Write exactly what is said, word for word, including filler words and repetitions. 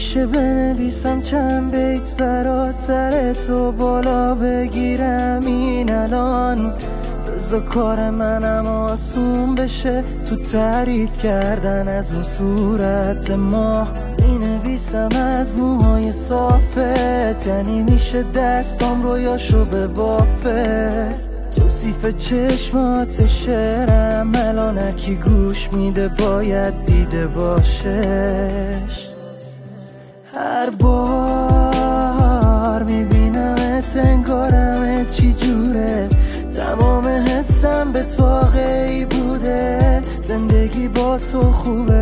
میشه بنویسم چند بیت برات سر تو بالا بگیرم این الان؟ بذار کار منم آسون بشه تو تعریف کردن از اون صورت ما. مینویسم از موهای صافت، یعنی میشه دستام رویاشو به بافه. توصیف چشمات شعرم الان هرکی گوش میده باید دیده باشش. هر بار میبینمت انگارمه چی جوره، تمام حسم به تو واقعی بوده. زندگی با تو خوبه